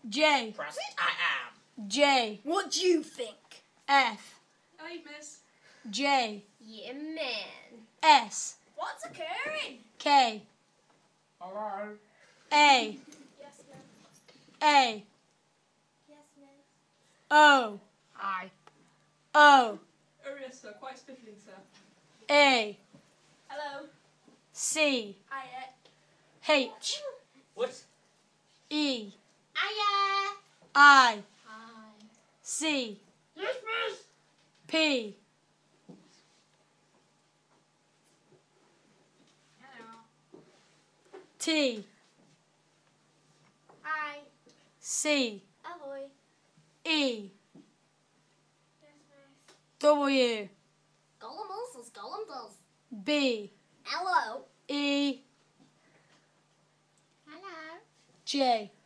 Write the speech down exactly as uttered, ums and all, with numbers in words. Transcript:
J. Press it, I am. J. What do you think? F. Hey, miss. J. Yeah, man. S. What's occurring? K. Hello. A. Yes, ma'am. A. Yes, ma'am. O. Hi. O. Oh, yes, sir. Quite spiffling, sir. A. Hello. C. I, H. What? E. Hiya. I. Hi. C. Yes, miss. P. Hello. T. Hi. C. Ahoy. E. Yes, miss. W. Gollum does, Gollum does. B. Hello. E. Hello. J.